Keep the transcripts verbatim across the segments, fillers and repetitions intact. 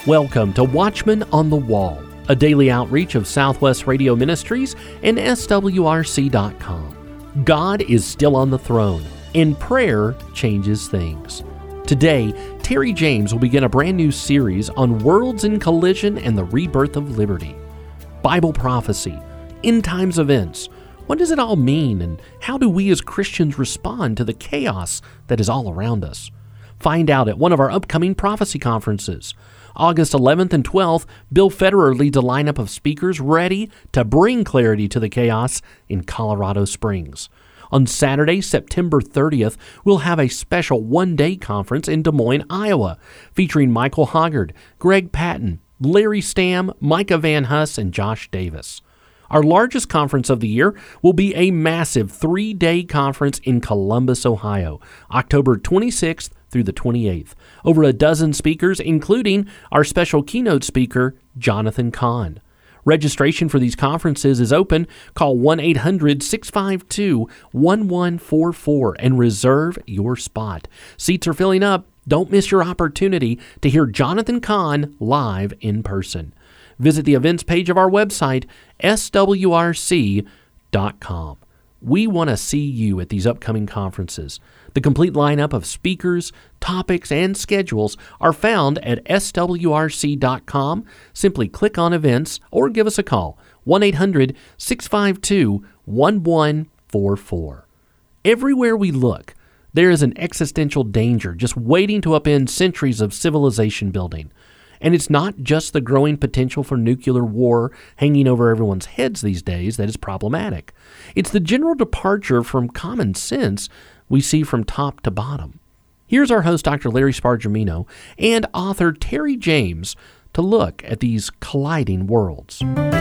Welcome to Watchman on the Wall, a daily outreach of Southwest Radio Ministries and S W R C dot com. God is still on the throne, and prayer changes things. Today, Terry James will begin a brand new series on worlds in collision and the rebirth of liberty. Bible prophecy, end times events. What does it all mean, and how do we as Christians respond to the chaos that is all around us? Find out at one of our upcoming prophecy conferences. August eleventh and twelfth, Bill Federer leads a lineup of speakers ready to bring clarity to the chaos in Colorado Springs. On Saturday, September thirtieth, we'll have a special one-day conference in Des Moines, Iowa, featuring Michael Hoggard, Greg Patton, Larry Stamm, Micah Van Huss, and Josh Davis. Our largest conference of the year will be a massive three-day conference in Columbus, Ohio, October twenty-sixth through the twenty-eighth. Over a dozen speakers, including our special keynote speaker, Jonathan Cahn. Registration for these conferences is open. Call one eight hundred six five two one one four four and reserve your spot. Seats are filling up. Don't miss your opportunity to hear Jonathan Cahn live in person. Visit the events page of our website, S W R C dot com. We want to see you at these upcoming conferences. The complete lineup of speakers, topics, and schedules are found at S W R C dot com. Simply click on events or give us a call, one eight hundred six five two one one four four. Everywhere we look, there is an existential danger just waiting to upend centuries of civilization building. And it's not just the growing potential for nuclear war hanging over everyone's heads these days that is problematic. It's the general departure from common sense we see from top to bottom. Here's our host, Doctor Larry Spargimino, and author Terry James to look at these colliding worlds.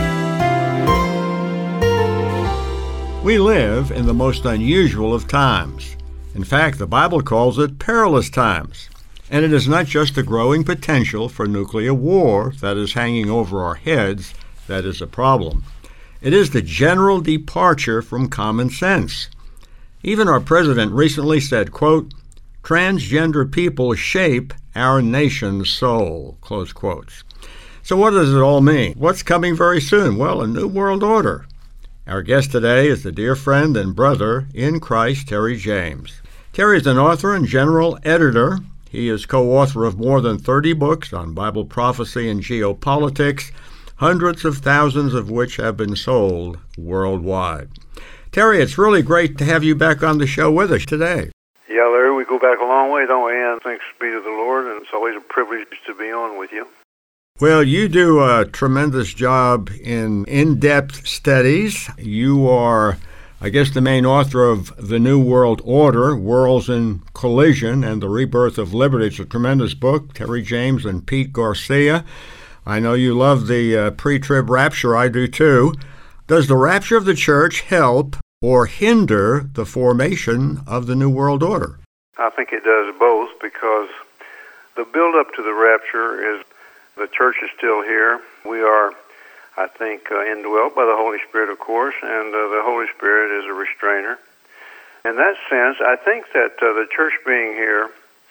We live in the most unusual of times. In fact, the Bible calls it perilous times. And it is not just the growing potential for nuclear war that is hanging over our heads that is a problem. It is the general departure from common sense. Even our president recently said, quote, "Transgender people shape our nation's soul," close quotes. So what does it all mean? What's coming very soon? Well, a new world order. Our guest today is the dear friend and brother in Christ, Terry James. Terry is an author and general editor. He is co-author of more than thirty books on Bible prophecy and geopolitics, hundreds of thousands of which have been sold worldwide. Terry, it's really great to have you back on the show with us today. Yeah, Larry, we go back a long way, don't we? And thanks be to the Lord, and it's always a privilege to be on with you. Well, you do a tremendous job in in-depth studies. You are, I guess, the main author of The New World Order, Worlds in Collision and the Rebirth of Liberty. It's a tremendous book, Terry James and Pete Garcia. I know you love the uh, pre-trib rapture. I do too. Does the rapture of the church help or hinder the formation of the New World Order? I think it does both, because the build-up to the rapture is the church is still here. We are, I think, uh, indwelt by the Holy Spirit, of course, and uh, the Holy Spirit is a restrainer. In that sense, I think that uh, the church being here,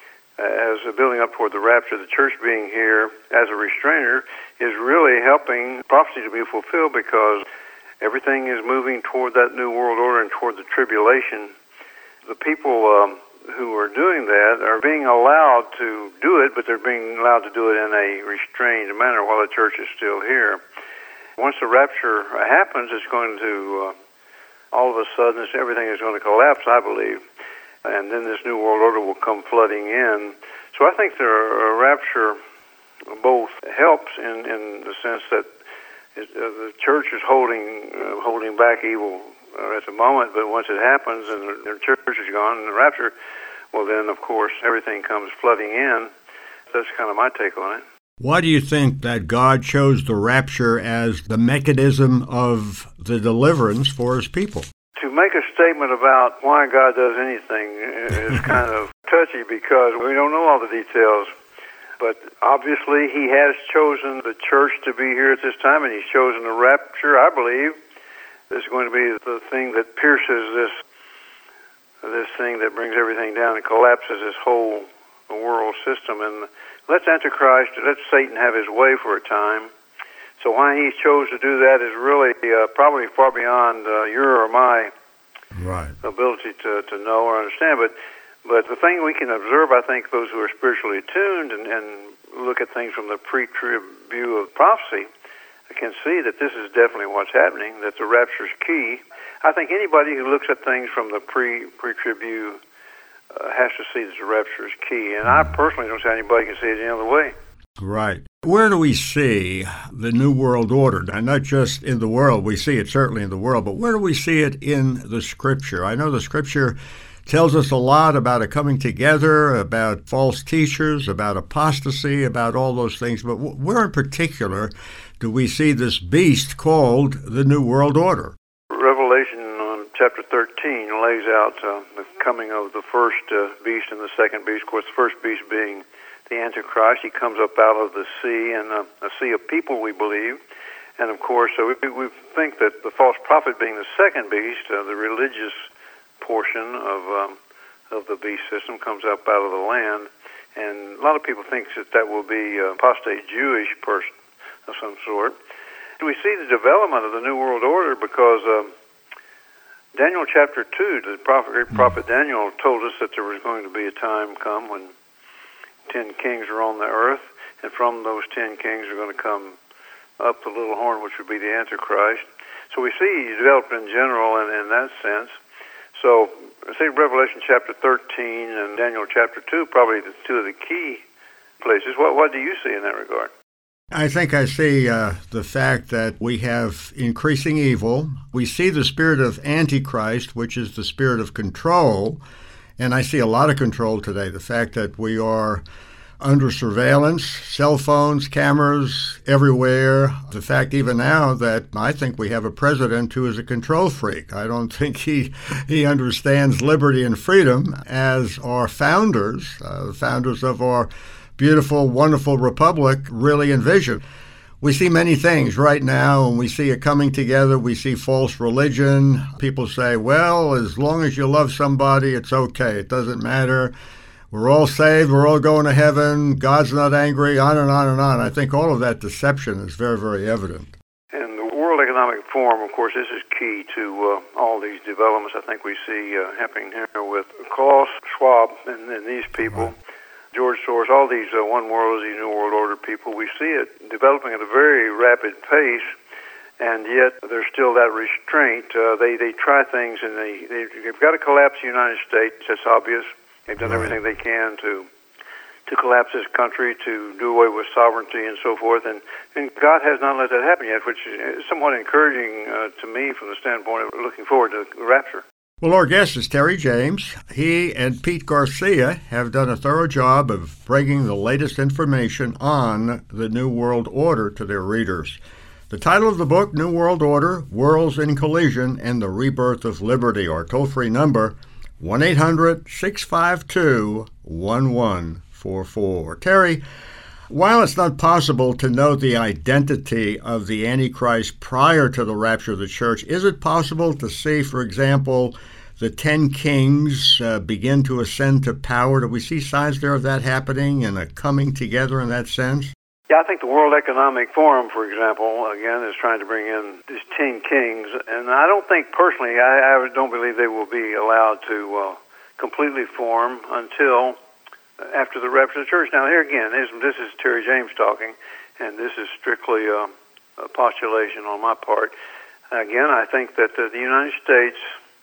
uh, as a building up toward the rapture, the church being here as a restrainer is really helping prophecy to be fulfilled, because everything is moving toward that new world order and toward the tribulation. The people um, who are doing that are being allowed to do it, but they're being allowed to do it in a restrained manner while the church is still here. Once the rapture happens, it's going to, uh, all of a sudden, everything is going to collapse, I believe. And then this new world order will come flooding in. So I think the uh, rapture both helps in, in the sense that it, uh, the church is holding uh, holding back evil uh, at the moment, but once it happens and the, the church is gone and the rapture, well then, of course, everything comes flooding in. That's kind of my take on it. Why do you think that God chose the rapture as the mechanism of the deliverance for his people? To make a statement about why God does anything is kind of touchy, because we don't know all the details. But obviously he has chosen the church to be here at this time, and he's chosen the rapture, I believe, is going to be the thing that pierces this this thing that brings everything down and collapses this whole world system. And let's Antichrist, let Satan have his way for a time. So why he chose to do that is really uh, probably far beyond uh, your or my right. ability to, to know or understand. But but the thing we can observe, I think, those who are spiritually attuned and, and look at things from the pre-trib view of prophecy can see that this is definitely what's happening, that the rapture is key. I think anybody who looks at things from the pre, pre-trib view uh, has to see that the rapture is key. And I personally don't see anybody can see it any other way. Right. Where do we see the New World Order? And not just in the world, we see it certainly in the world, but where do we see it in the Scripture? I know the Scripture tells us a lot about a coming together, about false teachers, about apostasy, about all those things, but where in particular do we see this beast called the New World Order? Revelation um, chapter thirteen lays out uh, the coming of the first uh, beast and the second beast. Of course, the first beast being the Antichrist. He comes up out of the sea, and uh, a sea of people, we believe. And of course, uh, we, we think that the false prophet being the second beast, uh, the religious portion of um, of the beast system, comes up out of the land. And a lot of people think that that will be an apostate Jewish person of some sort. We see the development of the New World Order because um, Daniel chapter two, the prophet, great prophet Daniel told us that there was going to be a time come when ten kings are on the earth, and from those ten kings are going to come up the little horn, which would be the Antichrist. So we see he developed in general and in that sense. So I say Revelation chapter thirteen and Daniel chapter two, probably the two of the key places. What, what do you see in that regard? I think I see uh, the fact that we have increasing evil. We see the spirit of Antichrist, which is the spirit of control, and I see a lot of control today. The fact that we are under surveillance, cell phones, cameras everywhere. The fact even now that I think we have a president who is a control freak. I don't think he he understands liberty and freedom as our founders, uh, the founders of our beautiful, wonderful republic really envision. We see many things right now, and we see it coming together. We see false religion. People say, well, as long as you love somebody, it's okay. It doesn't matter. We're all saved. We're all going to heaven. God's not angry, on and on and on. I think all of that deception is very, very evident. And the World Economic Forum, of course, this is key to uh, all these developments I think we see uh, happening here with Klaus Schwab and, and these people. Right. George Soros, all these uh, One World, these New World Order people, we see it developing at a very rapid pace, and yet there's still that restraint. Uh, they, they try things, and they, they, they've got to collapse the United States. That's obvious. They've done right. everything they can to to collapse this country, to do away with sovereignty and so forth, and, and God has not let that happen yet, which is somewhat encouraging uh, to me from the standpoint of looking forward to the rapture. Well, our guest is Terry James. He and Pete Garcia have done a thorough job of bringing the latest information on the New World Order to their readers. The title of the book, New World Order, Worlds in Collision and the Rebirth of Liberty. Our toll-free number, one eight hundred six five two one one four four. Terry, while it's not possible to know the identity of the Antichrist prior to the rapture of the church, is it possible to see, for example, the ten kings uh, begin to ascend to power? Do we see signs there of that happening and a coming together in that sense? Yeah, I think the World Economic Forum, for example, again, is trying to bring in these ten kings. And I don't think, personally, I, I don't believe they will be allowed to uh, completely form until after the rapture of the church. Now, here again, this, this is Terry James talking, and this is strictly uh, a postulation on my part. Again, I think that uh, the United States,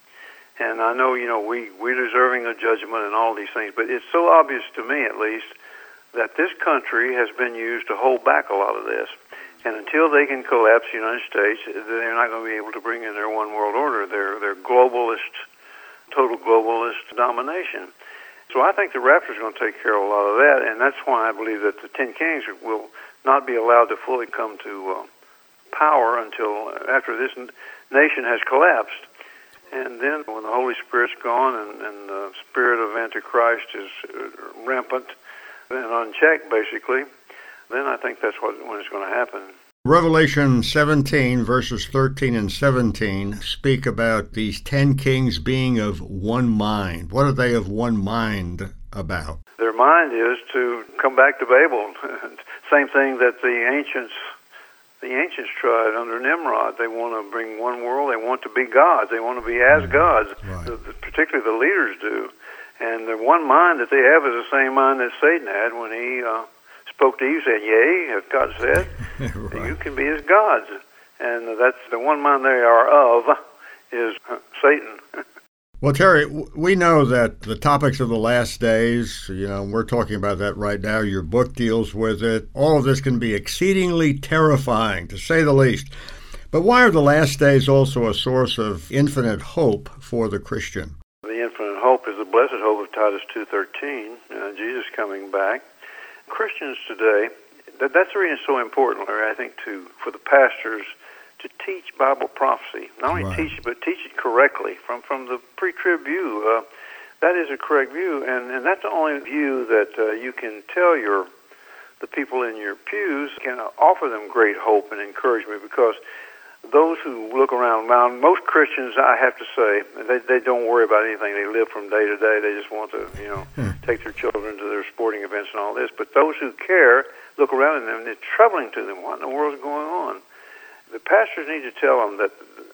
and I know, you know, we, we're deserving of judgment and all these things, but it's so obvious to me, at least, that this country has been used to hold back a lot of this. And until they can collapse the United States, they're not going to be able to bring in their one world order, their, their globalist, total globalist domination. So I think the rapture is going to take care of a lot of that, and that's why I believe that the ten kings will not be allowed to fully come to uh, power until after this n- nation has collapsed. And then when the Holy Spirit's gone and, and the spirit of Antichrist is uh, rampant and unchecked, basically, then I think that's what when it's going to happen. Revelation seventeen, verses thirteen and seventeen, speak about these ten kings being of one mind. What are they of one mind about? Their mind is to come back to Babel. Same thing that the ancients the ancients tried under Nimrod. They want to bring one world. They want to be gods. They want to be as gods, Right. the, the, particularly the leaders do. And the one mind that they have is the same mind that Satan had when he uh, spoke to Eve, saying, "Yea, as God said, Right. you can be as gods." And that's the one mind they are of is uh, Satan. Well, Terry, w- we know that the topics of the last days, you know, we're talking about that right now. Your book deals with it. All of this can be exceedingly terrifying, to say the least. But why are the last days also a source of infinite hope for the Christian? The infinite hope is the blessed hope of Titus two thirteen, uh, Jesus coming back. Christians today, that, that's the reason it's so important, Larry, I think, to for the pastors to teach Bible prophecy. Not only Right. teach it, but teach it correctly from, from the pre-trib view. Uh, that is a correct view, and, and that's the only view that uh, you can tell your the people in your pews, can offer them great hope and encouragement, because those who look around, around most Christians, I have to say, they they don't worry about anything. They live from day to day. They just want to, you know, take their children to their sporting events and all this. But those who care look around at them, and it's troubling to them. What in the world is going on? The pastors need to tell them that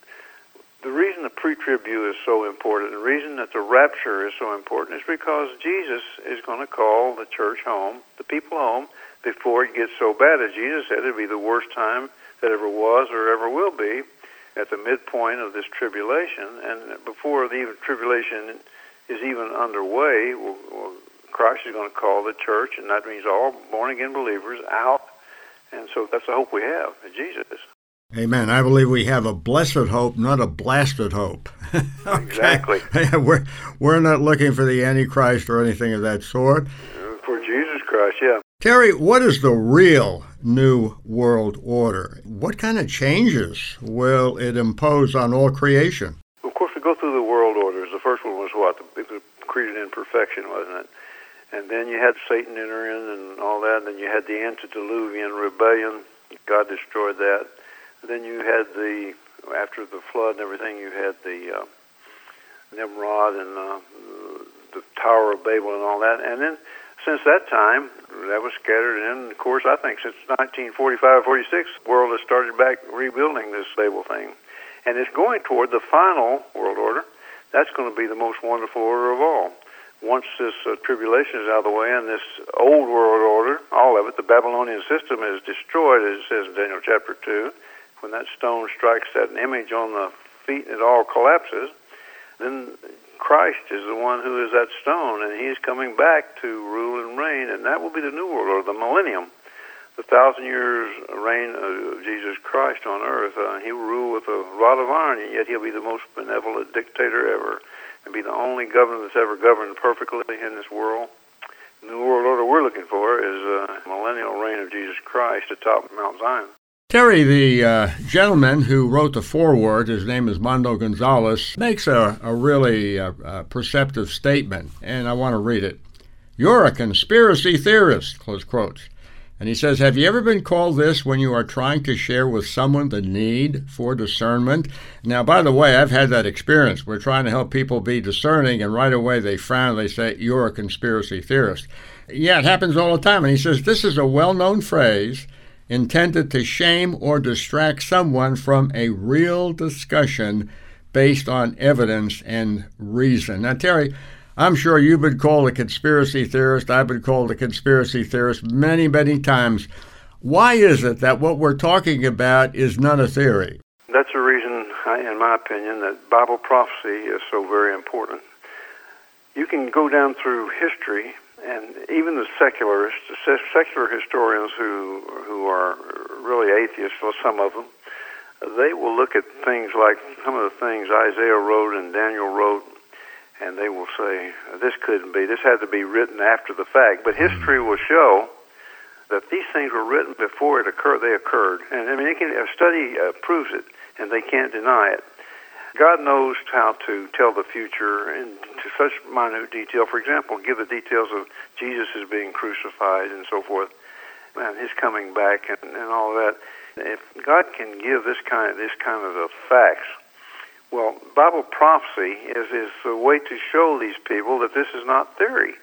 the reason the pre-trib view is so important, the reason that the rapture is so important, is because Jesus is going to call the church home, the people home, before it gets so bad. As Jesus said, it'll be the worst time that ever was or ever will be, at the midpoint of this tribulation. And before the even tribulation is even underway, well, well, Christ is going to call the church, and that means all born-again believers out. And so that's the hope we have in Jesus. Amen. I believe we have a blessed hope, not a blasted hope. Okay. Exactly. we're, we're not looking for the Antichrist or anything of that sort. For Jesus Christ, yeah. Terry, what is the real New World Order? What kind of changes will it impose on all creation? Of course, we go through the world orders. The first one was what? The, it was created in perfection, wasn't it? And then you had Satan enter in and all that, and then you had the antediluvian rebellion. God destroyed that. Then you had the, after the flood and everything, you had the uh, Nimrod and uh, the Tower of Babel and all that. And then since that time, that was scattered in. Of course, I think since nineteen forty-five, forty-six, the world has started back rebuilding this Babel thing. And it's going toward the final world order. That's going to be the most wonderful order of all. Once this uh, tribulation is out of the way and this old world order, all of it, the Babylonian system is destroyed, as it says in Daniel chapter two. When that stone strikes that image on the feet and it all collapses, then Christ is the one who is that stone, and he's coming back to rule and reign, and that will be the new world order, the millennium, the thousand years reign of Jesus Christ on earth. Uh, he will rule with a rod of iron, and yet he'll be the most benevolent dictator ever, and be the only governor that's ever governed perfectly in this world. The new world order we're looking for is a millennial reign of Jesus Christ atop Mount Zion. Terry, the uh, gentleman who wrote the foreword, his name is Mondo Gonzalez, makes a, a really uh, uh, perceptive statement, and I want to read it. "You're a conspiracy theorist," close quotes. And he says, "Have you ever been called this when you are trying to share with someone the need for discernment?" Now, by the way, I've had that experience. We're trying to help people be discerning, and right away they frown. They say, "You're a conspiracy theorist." Yeah, it happens all the time. And he says, this is a well-known phrase intended to shame or distract someone from a real discussion based on evidence and reason. Now, Terry, I'm sure you've been called a conspiracy theorist. I've been called a conspiracy theorist many, many times. Why is it that what we're talking about is not a theory? That's the reason, in my opinion, that Bible prophecy is so very important. You can go down through history, and even the secularists, the secular historians who who are really atheists, well, some of them, they will look at things like some of the things Isaiah wrote and Daniel wrote, and they will say, this couldn't be, this had to be written after the fact. But history will show that these things were written before it occurred. They occurred. And I mean, it can, a study uh, proves it, and they can't deny it. God knows how to tell the future in to such minute detail. For example, give the details of Jesus as being crucified and so forth, and his coming back and, and all that. If God can give this kind of, this kind of uh, facts, well, Bible prophecy is, is a way to show these people that this is not theory.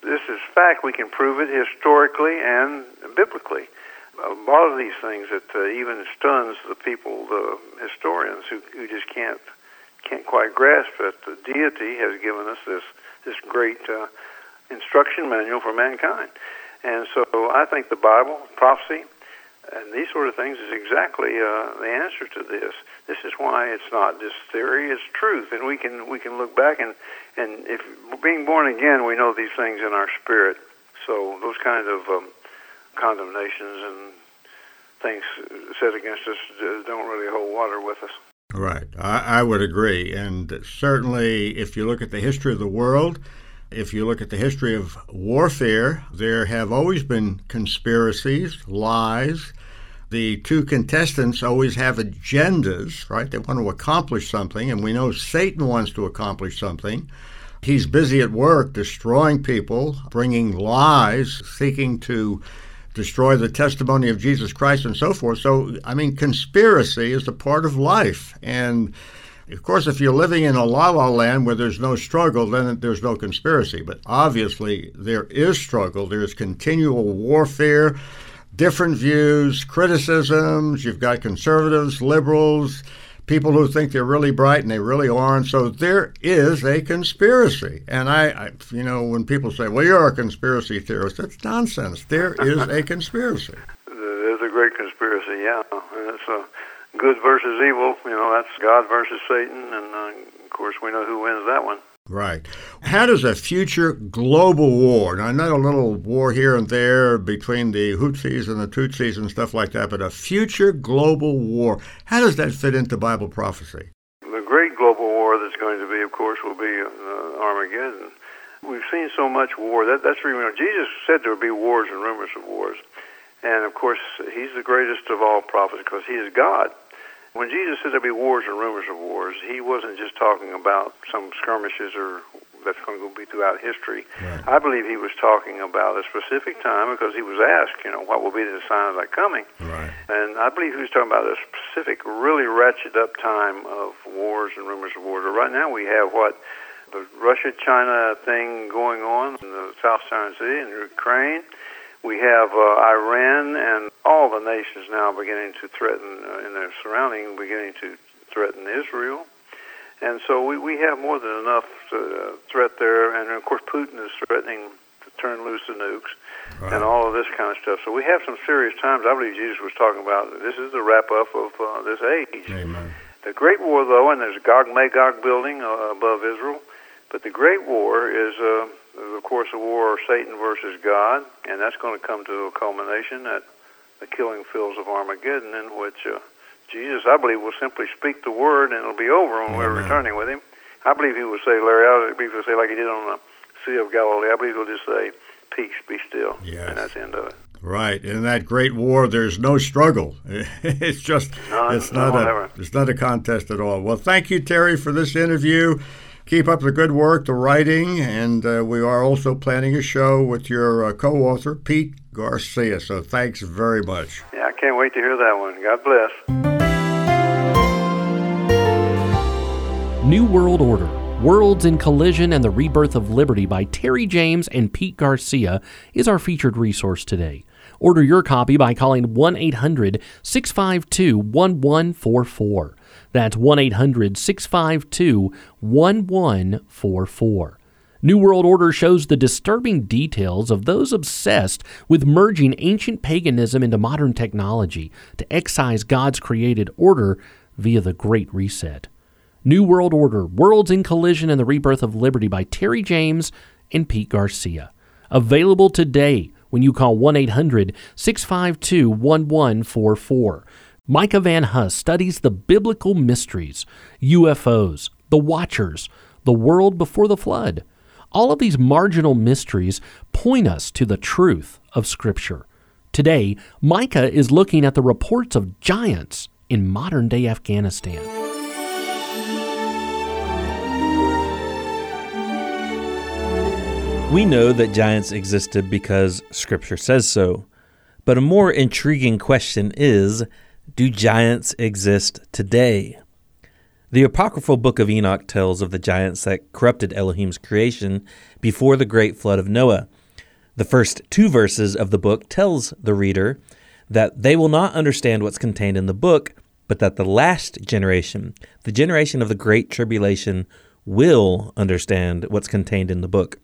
this is fact. We can prove it historically and biblically. A lot of these things that uh, even stuns the people, the historians, who, who just can't can't quite grasp that the deity has given us this this great uh, instruction manual for mankind. And so I think the Bible, prophecy, and these sort of things is exactly uh, the answer to this. This is why it's not just theory; it's truth, and we can we can look back and and if being born again, we know these things in our spirit. So those kind of um, condemnations and things said against us don't really hold water with us. Right, I, I would agree, and certainly if you look at the history of the world. If you look at the history of warfare, there have always been conspiracies, lies. The two contestants always have agendas, right? They want to accomplish something, and we know Satan wants to accomplish something. He's busy at work destroying people, bringing lies, seeking to destroy the testimony of Jesus Christ and so forth. So, I mean, conspiracy is a part of life, and of course, if you're living in a la-la land where there's no struggle, then there's no conspiracy. But obviously, there is struggle. There's continual warfare, different views, criticisms. You've got conservatives, liberals, people who think they're really bright and they really aren't. So there is a conspiracy. And I, I you know, when people say, well, you're a conspiracy theorist, that's nonsense. There is a conspiracy. There's a great conspiracy, yeah. And it's a good versus evil, you know, that's God versus Satan, and uh, of course we know who wins that one. Right. How does a future global war, now I know a little war here and there between the Houthis and the Tutsis and stuff like that, but a future global war, how does that fit into Bible prophecy? The great global war that's going to be, of course, will be uh, Armageddon. We've seen so much war. That, that's really, you know, Jesus said there would be wars and rumors of wars. And, of course, he's the greatest of all prophets because he is God. When Jesus said there'd be wars and rumors of wars, he wasn't just talking about some skirmishes or that's going to be throughout history. Right. I believe he was talking about a specific time because he was asked, you know, what will be the sign of that coming? Right. And I believe he was talking about a specific, really ratcheted up time of wars and rumors of wars. But right now we have what? The Russia-China thing going on in the South China Sea and Ukraine. We have uh, Iran and all the nations now beginning to threaten, uh, in their surrounding, beginning to threaten Israel. And so we, we have more than enough to, uh, threat there. And, of course, Putin is threatening to turn loose the nukes right. and all of this kind of stuff. So we have some serious times. I believe Jesus was talking about this is the wrap-up of uh, this age. Amen. The Great War, though, and there's a Gog-Magog building uh, above Israel, but the Great War is... Uh, of course, a war of Satan versus God, and that's going to come to a culmination at the killing fields of Armageddon, in which uh, Jesus, I believe, will simply speak the word, and it'll be over when Amen. We're returning with him. I believe he will say, Larry, I believe he'll say like he did on the Sea of Galilee, I believe he'll just say, peace, be still, yes. and that's the end of it. Right. In that great war, there's no struggle. It's just, None, it's not no, a, never. it's not a contest at all. Well, thank you, Terry, for this interview. Keep up the good work, the writing, and uh, we are also planning a show with your uh, co-author, Pete Garcia. So thanks very much. Yeah, I can't wait to hear that one. God bless. New World Order, Worlds in Collision and the Rebirth of Liberty by Terry James and Pete Garcia is our featured resource today. Order your copy by calling one eight hundred six five two one one four four. That's one eight hundred six five two one one four four. New World Order shows the disturbing details of those obsessed with merging ancient paganism into modern technology to excise God's created order via the Great Reset. New World Order, Worlds in Collision and the Rebirth of Liberty by Terry James and Pete Garcia. Available today when you call one eight hundred six five two one one four four. Micah Van Huss studies the biblical mysteries, U F Os, the Watchers, the world before the flood. All of these marginal mysteries point us to the truth of Scripture. Today, Micah is looking at the reports of giants in modern-day Afghanistan. We know that giants existed because Scripture says so. But a more intriguing question is, do giants exist today? The apocryphal book of Enoch tells of the giants that corrupted Elohim's creation before the great flood of Noah. The first two verses of the book tells the reader that they will not understand what's contained in the book, but that the last generation, the generation of the Great Tribulation, will understand what's contained in the book.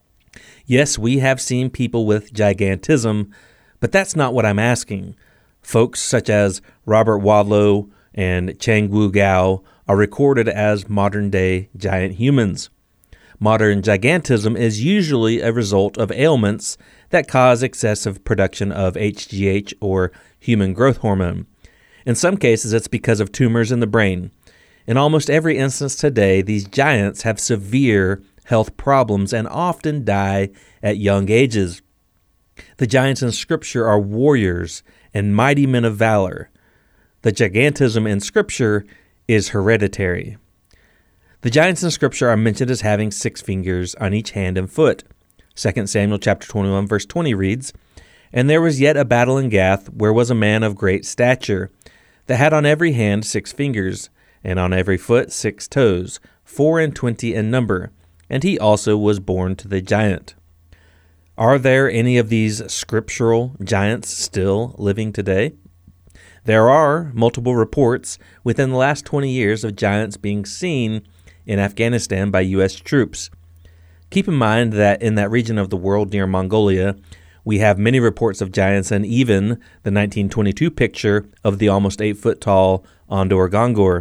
Yes, we have seen people with gigantism, but that's not what I'm asking. Folks such as Robert Wadlow and Chang Wu Gao are recorded as modern-day giant humans. Modern gigantism is usually a result of ailments that cause excessive production of H G H, or human growth hormone. In some cases, it's because of tumors in the brain. In almost every instance today, these giants have severe health problems and often die at young ages. The giants in Scripture are warriors and mighty men of valor. The gigantism in Scripture is hereditary. The giants in Scripture are mentioned as having six fingers on each hand and foot. Second Samuel chapter twenty-one, verse twenty reads, "And there was yet a battle in Gath, where was a man of great stature, that had on every hand six fingers, and on every foot six toes, four and twenty in number, and he also was born to the giant." Are there any of these scriptural giants still living today? There are multiple reports within the last twenty years of giants being seen in Afghanistan by U S troops. Keep in mind that in that region of the world near Mongolia, we have many reports of giants, and even the nineteen twenty-two picture of the almost eight-foot-tall Ondor Gongor.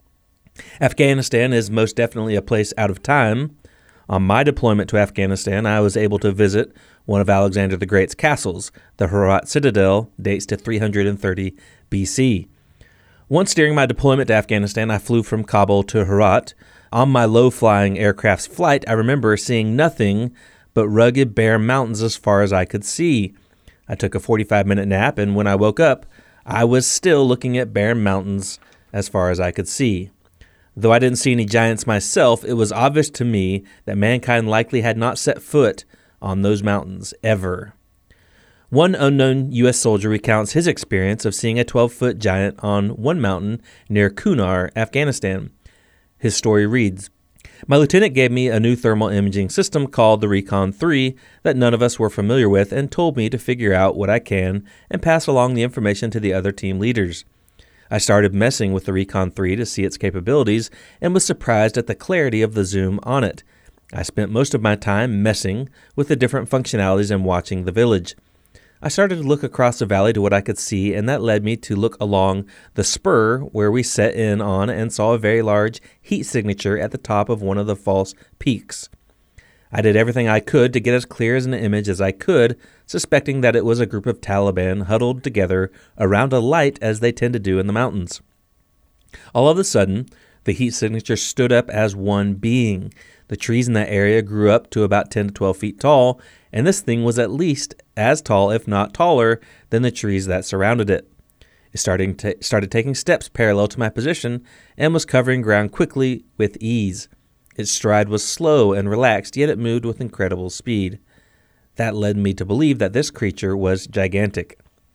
Afghanistan is most definitely a place out of time. On my deployment to Afghanistan, I was able to visit one of Alexander the Great's castles. The Herat Citadel dates to three hundred thirty B C. Once during my deployment to Afghanistan, I flew from Kabul to Herat. On my low-flying aircraft's flight, I remember seeing nothing but rugged, bare mountains as far as I could see. I took a forty-five minute nap, and when I woke up, I was still looking at bare mountains as far as I could see. Though I didn't see any giants myself, it was obvious to me that mankind likely had not set foot on those mountains ever. One unknown U S soldier recounts his experience of seeing a twelve-foot giant on one mountain near Kunar, Afghanistan. His story reads, "My lieutenant gave me a new thermal imaging system called the Recon three that none of us were familiar with, and told me to figure out what I can and pass along the information to the other team leaders. I started messing with the Recon three to see its capabilities and was surprised at the clarity of the zoom on it. I spent most of my time messing with the different functionalities and watching the village. I started to look across the valley to what I could see, and that led me to look along the spur where we set in on and saw a very large heat signature at the top of one of the false peaks. I did everything I could to get as clear as an image as I could, suspecting that it was a group of Taliban huddled together around a light as they tend to do in the mountains. All of a sudden, the heat signature stood up as one being. The trees in that area grew up to about ten to twelve feet tall, and this thing was at least as tall, if not taller, than the trees that surrounded it. It started, t- started taking steps parallel to my position and was covering ground quickly with ease. Its stride was slow and relaxed, yet it moved with incredible speed. That led me to believe that this creature was gigantic.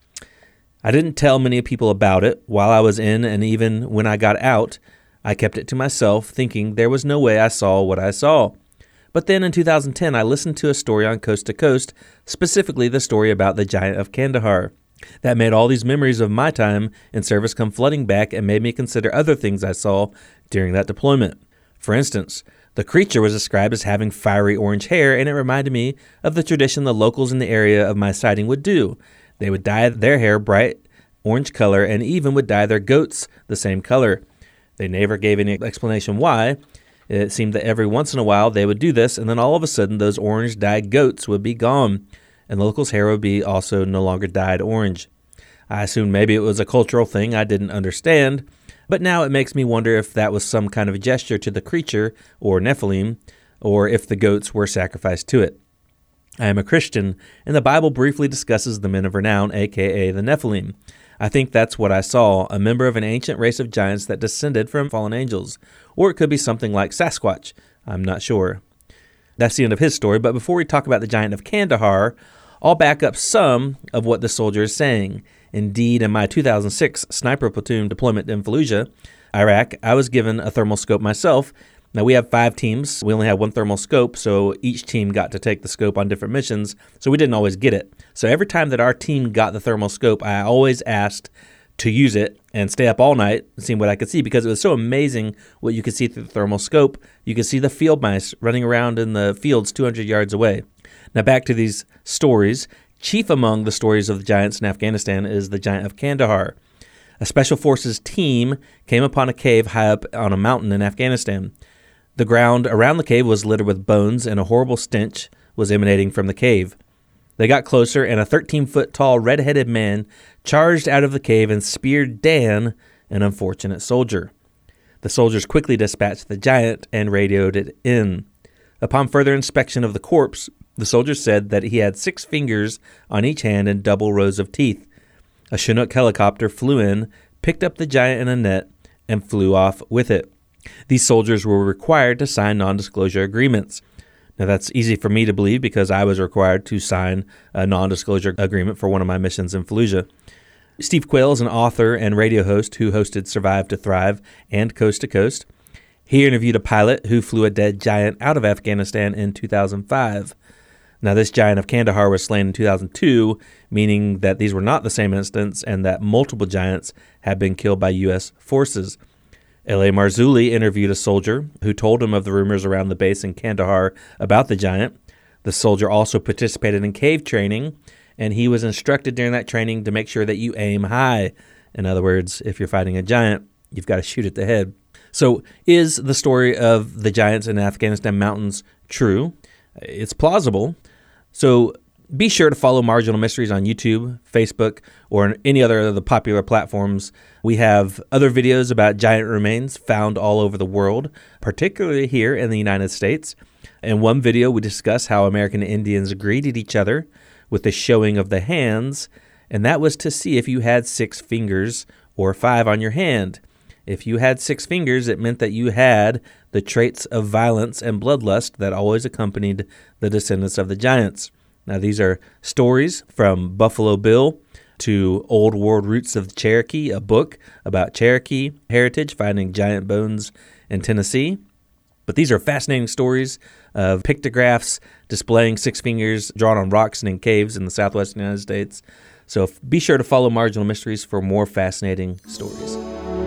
I didn't tell many people about it while I was in, and even when I got out, I kept it to myself, thinking there was no way I saw what I saw. But then in two thousand ten, I listened to a story on Coast to Coast, specifically the story about the giant of Kandahar. That made all these memories of my time in service come flooding back and made me consider other things I saw during that deployment. For instance, the creature was described as having fiery orange hair, and it reminded me of the tradition the locals in the area of my sighting would do. They would dye their hair bright orange color and even would dye their goats the same color. They never gave any explanation why. It seemed that every once in a while they would do this, and then all of a sudden those orange-dyed goats would be gone, and the locals' hair would be also no longer dyed orange. I assumed maybe it was a cultural thing I didn't understand, but now it makes me wonder if that was some kind of a gesture to the creature, or Nephilim, or if the goats were sacrificed to it. I am a Christian, and the Bible briefly discusses the men of renown, aka the Nephilim. I think that's what I saw, a member of an ancient race of giants that descended from fallen angels. Or it could be something like Sasquatch. I'm not sure. That's the end of his story, but before we talk about the giant of Kandahar, I'll back up some of what the soldier is saying. Indeed, in my two thousand six sniper platoon deployment in Fallujah, Iraq, I was given a thermal scope myself. Now, we have five teams. We only had one thermal scope, so each team got to take the scope on different missions, so we didn't always get it. So every time that our team got the thermal scope, I always asked to use it and stay up all night and see what I could see, because it was so amazing what you could see through the thermal scope. You could see the field mice running around in the fields two hundred yards away. Now, back to these stories. Chief among the stories of the giants in Afghanistan is the giant of Kandahar. A special forces team came upon a cave high up on a mountain in Afghanistan. The ground around the cave was littered with bones, and a horrible stench was emanating from the cave. They got closer, and a thirteen-foot tall, red-headed man charged out of the cave and speared Dan, an unfortunate soldier. The soldiers quickly dispatched the giant and radioed it in. Upon further inspection of the corpse, the soldiers said that he had six fingers on each hand and double rows of teeth. A Chinook helicopter flew in, picked up the giant in a net, and flew off with it. These soldiers were required to sign non-disclosure agreements. Now, that's easy for me to believe because I was required to sign a non-disclosure agreement for one of my missions in Fallujah. Steve Quayle is an author and radio host who hosted Survive to Thrive and Coast to Coast. He interviewed a pilot who flew a dead giant out of Afghanistan in two thousand five. Now, this giant of Kandahar was slain in two thousand two, meaning that these were not the same instance and that multiple giants had been killed by U S forces. L A. Marzulli interviewed a soldier who told him of the rumors around the base in Kandahar about the giant. The soldier also participated in cave training, and he was instructed during that training to make sure that you aim high. In other words, if you're fighting a giant, you've got to shoot at the head. So is the story of the giants in Afghanistan mountains true? It's plausible. So be sure to follow Marginal Mysteries on YouTube, Facebook, or on any other of the popular platforms. We have other videos about giant remains found all over the world, particularly here in the United States. In one video, we discuss how American Indians greeted each other with the showing of the hands, and that was to see if you had six fingers or five on your hand. If you had six fingers, it meant that you had the traits of violence and bloodlust that always accompanied the descendants of the giants. Now, these are stories from Buffalo Bill to Old World Roots of the Cherokee, a book about Cherokee heritage, finding giant bones in Tennessee. But these are fascinating stories of pictographs displaying six fingers drawn on rocks and in caves in the southwestern United States. So be sure to follow Marginal Mysteries for more fascinating stories.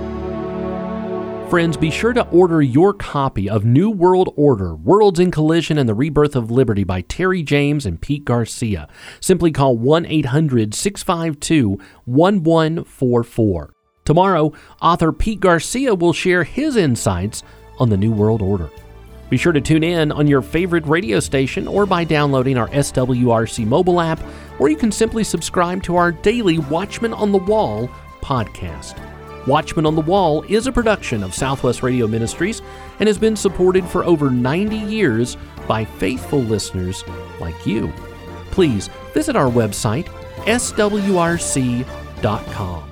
Friends, be sure to order your copy of New World Order, Worlds in Collision and the Rebirth of Liberty by Terry James and Pete Garcia. Simply call one eight hundred six five two one one four four. Tomorrow, author Pete Garcia will share his insights on the New World Order. Be sure to tune in on your favorite radio station or by downloading our S W R C mobile app, or you can simply subscribe to our daily Watchman on the Wall podcast. Watchman on the Wall is a production of Southwest Radio Ministries and has been supported for over ninety years by faithful listeners like you. Please visit our website, S W R C dot com.